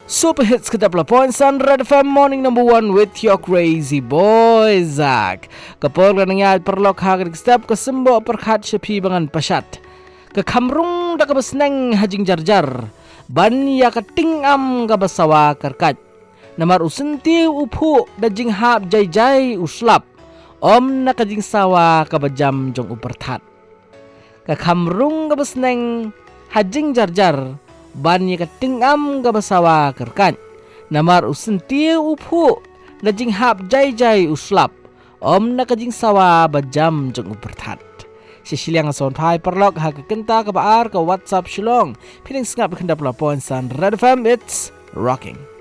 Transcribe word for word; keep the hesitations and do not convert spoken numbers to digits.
Super hits ke dapla point Sun Red F M morning number one with your crazy boy Zach. Kapol ka nangyayad perlok hagad step ke sembo perkhat sepi bangan pasat. Ke kamrung da kabasneng hajing jarjar. Ban ya ka tingam ka basawa karkat. Namar usentiu upu da jing hap jai jai uslap. Om na ka jing sawa ka bajam jong uperthat. Ke kamrung ka basneng hajing jarjar. Ban ya katingam ga basawa kerkan. Namar usentiu upu na jing hap jai jai uslap. Om na kajing sawa bajam jeng uperthat. Sisilyang son pai perlok ha kenta ka baar ka WhatsApp shilong. Piling sengap kendap la point Sun Red F M, it's rocking.